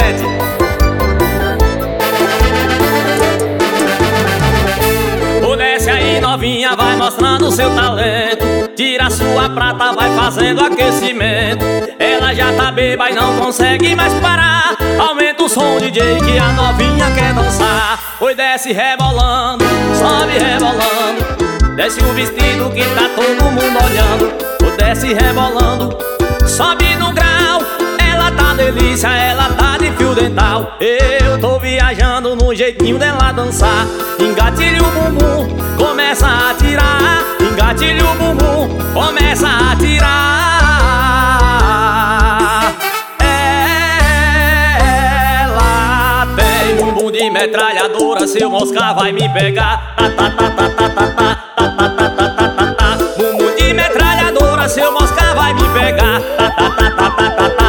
gente. Ô, desce aí novinha, vai mostrando o seu talento. Tira sua prata, vai fazendo aquecimento. Ela já tá bêbada e não consegue mais parar. Aumenta o som, DJ, que a novinha quer dançar. Oi, desce rebolando, sobe rebolando. Desce o vestido que tá todo mundo olhando. Oi, desce rebolando, sobe no grau. Ela tá delícia, ela tá de fio dental. Eu tô viajando no jeitinho dela dançar. Engatilha o bumbum, começa a tirar. Engatilha o bumbum, começa a tirar. Ela tem bumbum de metralhadora. Seu mosca vai me pegar. Tá, tá, tá, tá, tá, tá, tá, tá, tá, tá, tá, tá, tá. Bumbum de metralhadora. Seu mosca vai me pegar. Tá, tá, tá, tá, tá, tá, tá.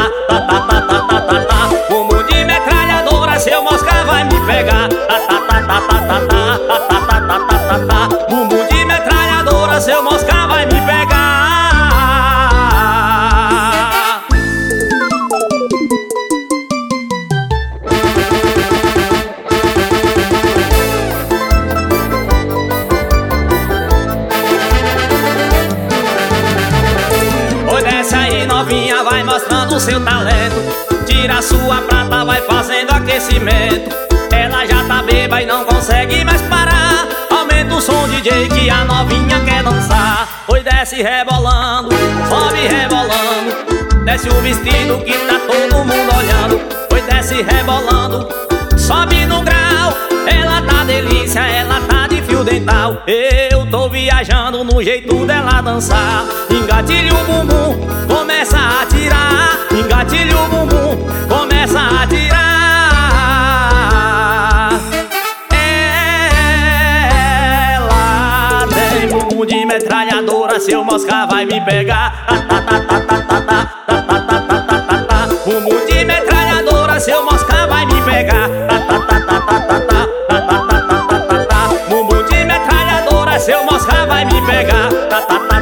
Seu mosca vai me pegar. Tá, tá, tá, tá, tá, tá, tá, tá, tá, tá, tá, tá, tá. Bumbum de metralhadora, seu mosca vai me pegar. Oi, desce aí novinha, vai mostrando o seu talento. Tira sua prata, vai fazendo aquecimento. Ela já tá bêbada e não consegue mais parar. Aumenta o som, DJ, que a novinha quer dançar. Oi, desce rebolando, sobe rebolando. Desce o vestido que tá todo mundo olhando. Oi, desce rebolando, sobe no grau. Ela tá delícia, ela tá de fio dental. Eu tô viajando no jeito dela dançar. Engatilha o bumbum, começa a tirar. Engatilha o bumbum, começa a tirar. Ela tem bumbum de metralhadora. Seu mosca vai me pegar. Tá, tá, tá, tá, tá, tá, tá, tá, tá, tá, tá, tá, tá. Bumbum de metralhadora. Seu mosca vai me pegar. Tá, tá, tá, tá, tá, tá, tá, tá, tá, tá, tá, tá, tá. Bumbum de metralhadora. Seu mosca vai me pegar. Tá, tá, tá.